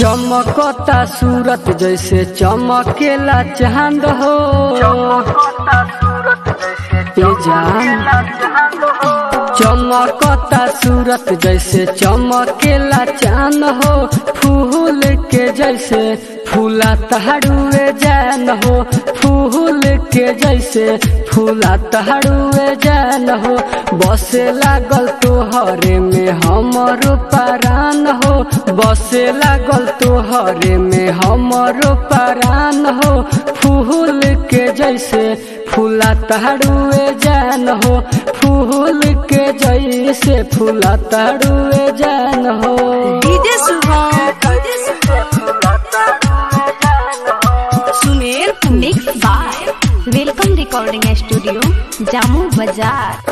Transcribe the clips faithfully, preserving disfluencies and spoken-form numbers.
चमकता सूरत जैसे चमकेला चांद हो, ये जान चमकता सूरत जैसे चमकेला चांद हो, फूल के जैसे फूला तहड़ुए जान हो, फूल के जैसे फूला तहड़ुए जान हो। बसे लागल तोहरे में हमरो परान हो, बसे लागल तोहरे में हमरो परान हो, फूल के जैसे फूला तहड़ुए जान हो, फूल के जैसे फूला तहड़ुए जान हो। DJ Shubham Sunil mix by welcome recording studio Jamu बाजार।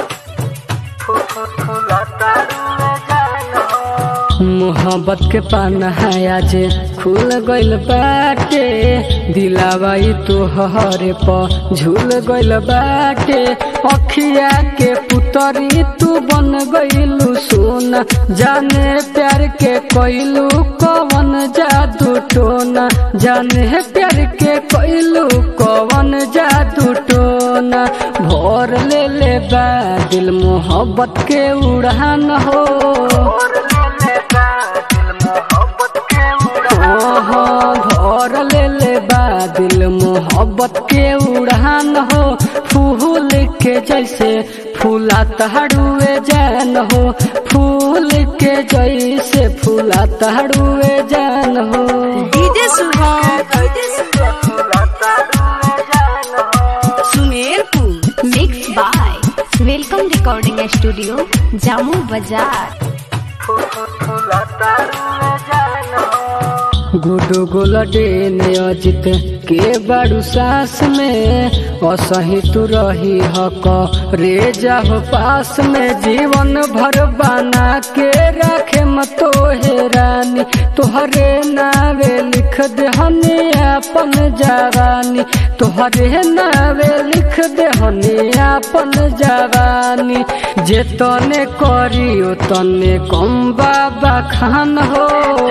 मोहब्बत के पाना है आज खुल गइल बाटे, दिलावाई तोहरे पर झूल गइल बाटे। अखिया के पुतरी तू बन गइलू सोना, जाने प्यार के कइलू कवन जादू टोना, जाने प्यार के कइलू कवन जादू टोना। भोर ले ले बा दिल मोहब्बत के उड़ान हो, भोर ले ले बा दिल मोहब्बत के उड़ान हो, फूल के जैसे फूला तहड़ुए जान हो, फूल के जैसे फूला तहड़ुए जान हो। DJ Shubham Sunil mix by welcome recording studio Jamu बाजार। गुडू गोलडे ने अजित के बारू सास में, असही तू रही हक रे जाहो पास में। जीवन भर बना के रखे मतो हे रानी, तोहरे नावे लिख दे हनी अपन जवानी, तोहरे नावे लिख दे हनी अपन जवानी। जे तने करियो तने कम बाबा खान हो,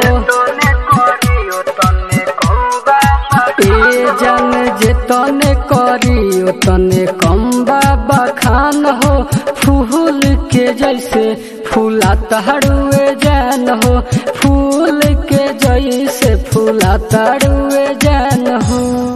ए जान जे तने करियो तने कम बाबा खान हो, फूल के जैसे फूला तहड़ुए जान हो, फूल के जैसे फूला तहड़ुए जान हो।